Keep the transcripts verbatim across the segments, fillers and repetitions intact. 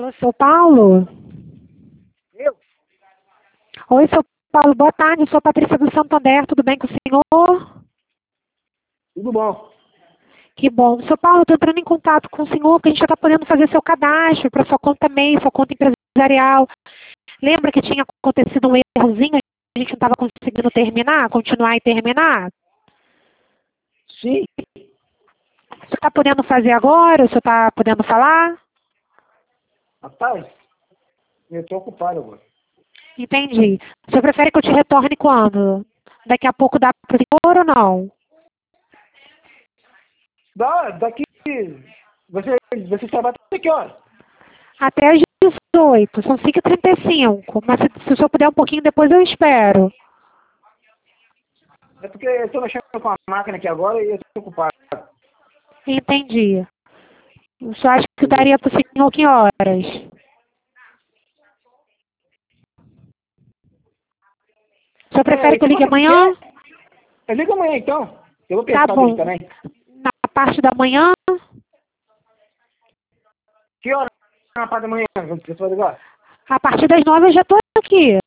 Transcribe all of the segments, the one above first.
Alô, seu Paulo? Eu? Oi, seu Paulo, boa tarde. Sou Patrícia do Santander, tudo bem com o senhor? Tudo bom. Que bom. Seu Paulo, estou entrando em contato com o senhor, que a gente já está podendo fazer seu cadastro para sua conta M E I, sua conta empresarial. Lembra que tinha acontecido um errozinho, a gente não estava conseguindo terminar, continuar e terminar? Sim. O senhor está podendo fazer agora? O senhor está podendo falar? Rapaz, eu estou ocupado agora. Entendi. O senhor prefere que eu te retorne quando? Daqui a pouco dá para o senhor ou não? Dá, daqui. Você, você trabalha até que hora? Até às dezoito, são cinco e trinta e cinco. Mas se, se o senhor puder um pouquinho depois, eu espero. É porque eu estou mexendo com a máquina aqui agora e eu estou ocupado. Entendi. O senhor acha que daria para o senhor que horas? O senhor prefere É, que eu se ligue você amanhã? quer, eu ligo amanhã então. Eu vou Tá pensar dele bom. também. Na parte da manhã? Que hora na parte da manhã você vai ligar? A partir das nove eu já estou aqui.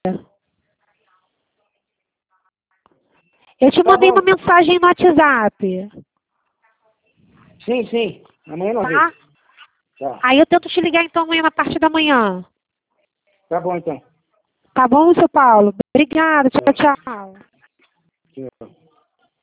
Eu te Tá mandei bom. uma mensagem no WhatsApp. Sim, sim. Amanhã nós Tá? vemos. Tá. Aí eu tento te ligar então amanhã na parte da manhã. Tá bom então. Tá bom, seu Paulo? Obrigada. Tchau, tchau. Tchau.